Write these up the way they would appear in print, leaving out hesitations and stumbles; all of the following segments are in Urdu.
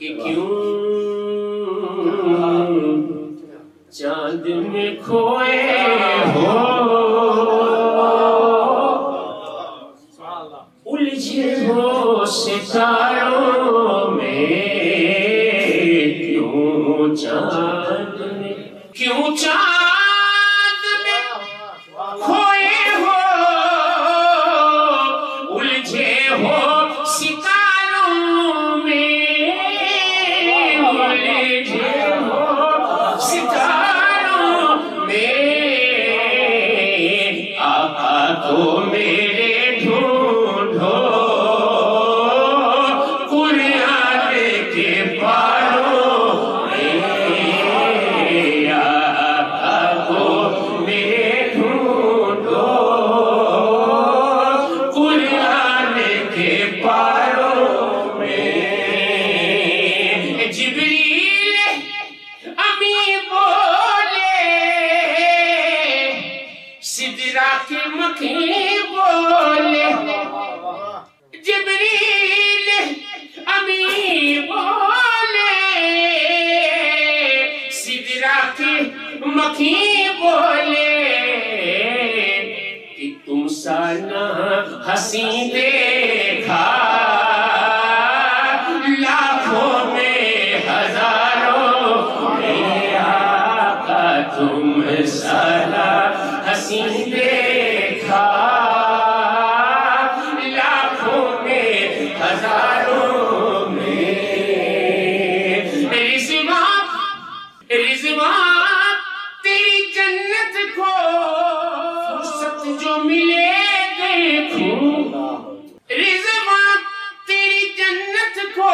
کہ کیوں چاند میں کھوئے ہو الجھے ہو ستاروں میں کیوں چاند میں کھوئے ہو الجھے ہو ستاروں میں الجھے ہو ستاروں میں آقا کو میرے ڈھونڈو قرآن کے پاروں میں آقا کو میرے ڈھونڈو قرآن کے پاروں میں جبریل امی بولے سدرا کے مکھی بولے جبریل امی بولے سدرا کے مکھی بولے کہ تم سا نہ حسین دیکھا لاکھوں میں ہزاروں میں آقا تم سا نہ حسین دیکھا لاکھوں میں ہزاروں میں رضوان تیری جنت کو فرصت جو ملے دیکھوں رضوان تیری جنت کو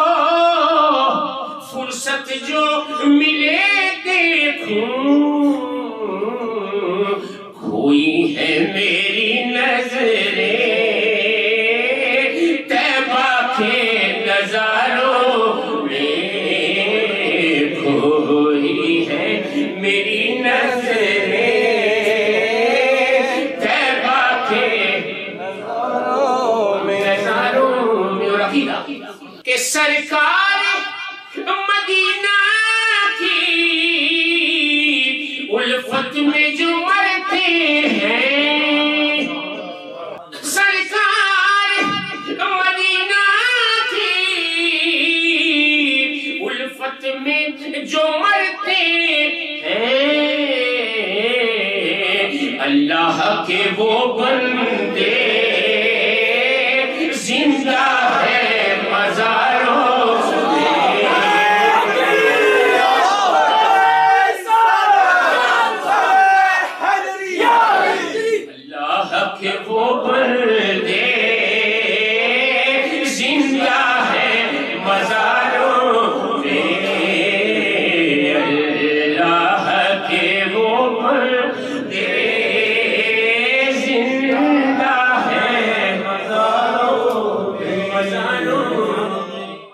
فرصت جو ملے دیکھوں کوئی ہے میری نظریں طیبہ کے نظاروں میں کوئی ہے میری نظریں طیبہ کے نظاروں میں اور عقیدہ کہ سرکار مدینہ کی الفت میں جو مرتے ہیں سرکار مدینہ کی الفت میں جو مرتے ہیں اللہ کے وہ بندے زندہ